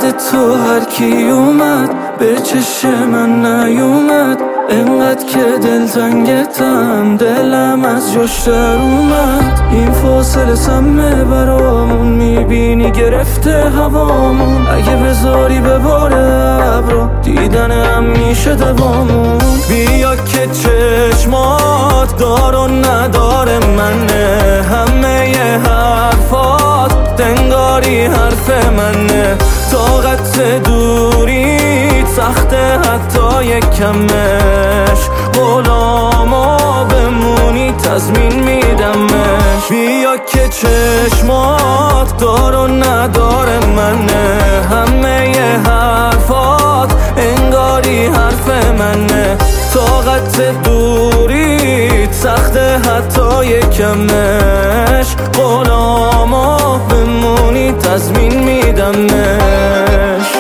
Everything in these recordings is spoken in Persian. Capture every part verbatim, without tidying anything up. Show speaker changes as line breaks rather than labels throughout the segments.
بعد تو هر کی اومد به چشم من نیومد، انقدر که دلتنگتم دلم از جاش در اومد. این فاصله سمه برامون، میبینی گرفته هوامون، اگه بذاری بباره ابرا دیدنم میشه دوامون. بیا که چشمات دار و نداره منه، همه ی حرفات دنگاری حرف منه. طاقت دوریت سخته حتی یک کمش، غلاما بمونی تضمین میدمش. بیا که چشمات دار و نداره منه، همه ی حرفات انگاری حرف منه. طاقت دوریت سخته حتی یک کمش، غلاما بمونی تضمین میدمش.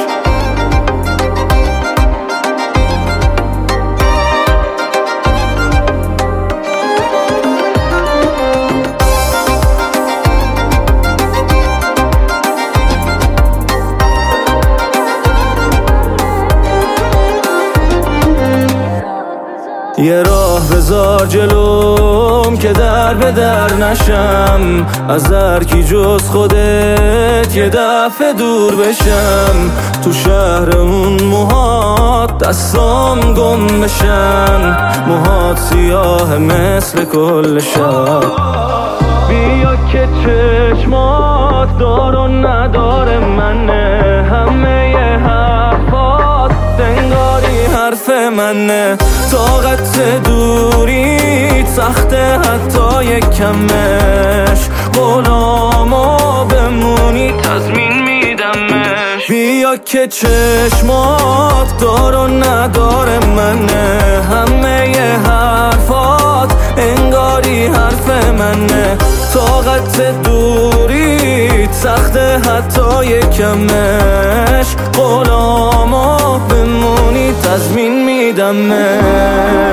یه راه بذار جلوم که در به در نشم، از هر کی جز خودت یه دفعه دور بشم. تو شهرمون موهات دستام گم بشن، موهات سیاه مثل کل شب. بیا که چشمات دار و نداره منه، همه ی حرفات دنگاری حرف منه. طاقت دوریت سخته حتی یک کمش، غلاما بمونی تضمین میدمش. بیا که چشمات دار و نداره منه، همه ی حرفات انگاری حرف منه. طاقت دوریت سخته حتی یک کمش، غلاما بمونی تضمین میدمش.